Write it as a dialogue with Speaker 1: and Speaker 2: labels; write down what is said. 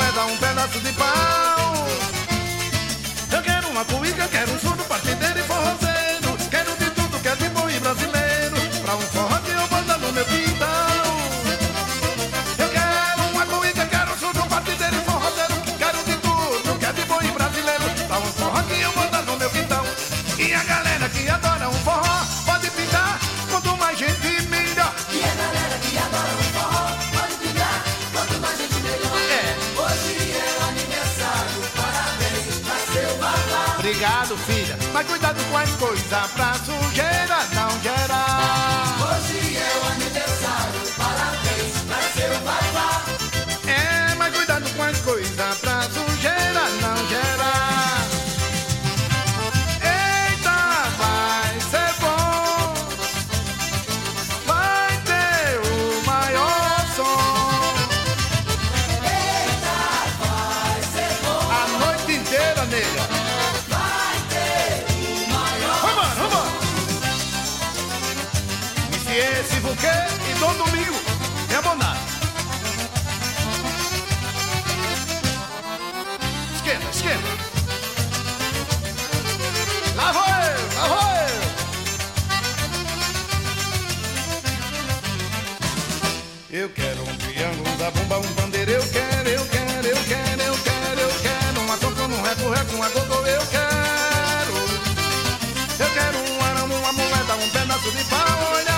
Speaker 1: moeda, um pedaço de pau. Eu quero uma cuíca, quero um surdo, partideiro e forrozeiro. Quero de tudo que é de bom e brasileiro, pra um forró que eu bota no meu quintal. Eu quero uma cuíca, quero um surdo, partideiro e forrozeiro. Quero de tudo que é de bom e brasileiro, pra um forró que eu bota no meu quintal. E a galera que adora um forró pode pintar, quanto mais gente melhor.
Speaker 2: E a galera que adora um forró pode pintar, quanto mais gente melhor. Hoje é o aniversário, parabéns pra seu babá.
Speaker 1: Obrigado, filha, mas cuidado com as coisas pra sujeira não gerar.
Speaker 2: Hoje é o aniversário, parabéns pra seu babá.
Speaker 1: É, mas cuidado com as coisas pra sujeira não gerar. Eita, vai ser bom, vai ter o maior som.
Speaker 2: Eita, vai ser bom.
Speaker 1: A noite inteira, nega.
Speaker 2: Vai ter o maior.
Speaker 1: Vamos, vamos. Monsieur Sivuquê e Dom Domingo é abonado. Esquenta, esquenta. Lá vou eu, lá vou eu. Eu quero um triângulo, um zabumba, um pandeiro. Eu quero, eu quero, eu quero, eu quero, eu quero uma conca, um reco, uma gogô. Eu quero um arame, uma moeda, um pedaço de pau. Olha